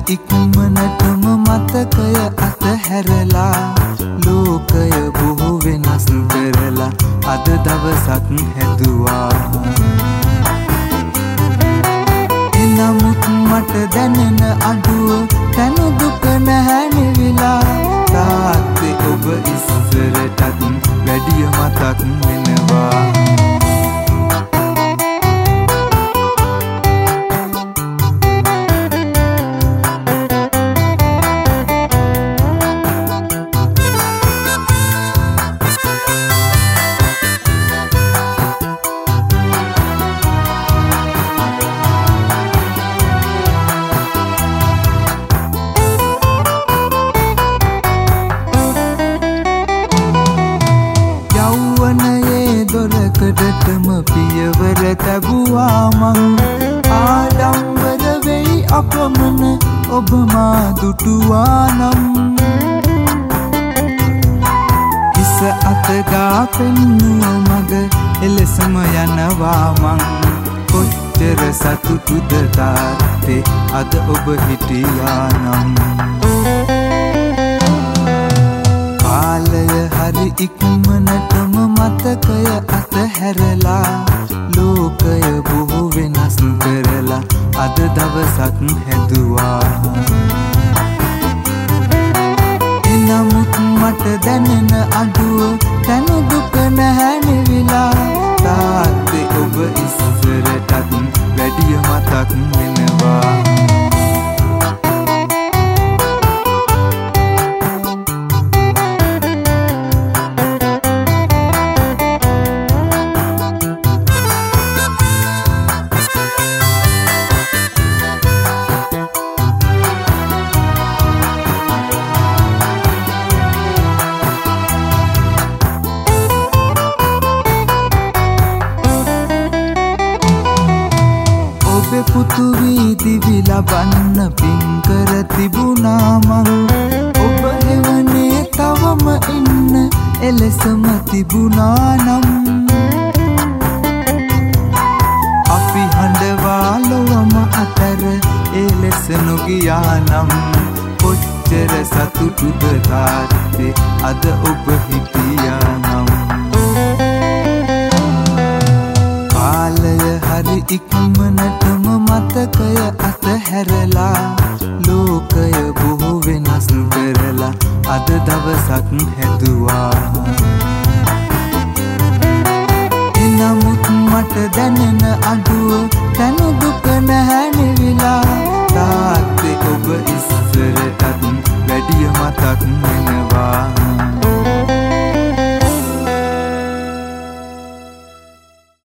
ඉක්මනටම මතකය අතහැරලා ලෝකය බොහෝ වෙනස් කරලා අද දවසක් හැදුවා. එනමුත් මට දැනෙන අඩුව තන දුක නැහැ නෙවිලා තාත්තේ ඔබ ඉස්සරටත් වැඩිය මතක් වෙනවා. දොරකඩටම පියවර තැබුවා මං ආඩම්බර වෙයි අපමණ ඔබ මා දුටුවා නම් හිස අතගා පෙන්නුව මග එලෙසම යනවා මං කොච්චර සතුටුද තාත්තේ අද ඔබ හිටියා නම්. කාලය හරි ඉක්මනටම මතකය අතහැරලා ලෝකය බොහෝ වෙනස් කරලා අද දවසක් හැදුවා. එනමුත් මට දැනෙන අඩුව තන දුක නැහැ නෙවිලා තාත්තේ ඔබ ඉස්සරටත් වැඩිය මතක් වෙනවා. පුතු වීදිවි ලබන්න පින් කර තිබුණා මං ඔබ එවනේ තවම ඉන්න එලෙසම තිබුණා නම් අපි හඬවා ලොවම අතර එලෙස නොගියා නම් කොච්චර සතුටුද තාත්තේ අද ඔබ හිටියා නම්. කාලය හරි ඉක්මනටම මතකය අතහැරලා ලෝකය බොහෝ වෙනස් කරලා අද දවසක් හැදුවා. එනමුත් මට දැනෙන අඩුව තන දුක නැහැ නෙවිලා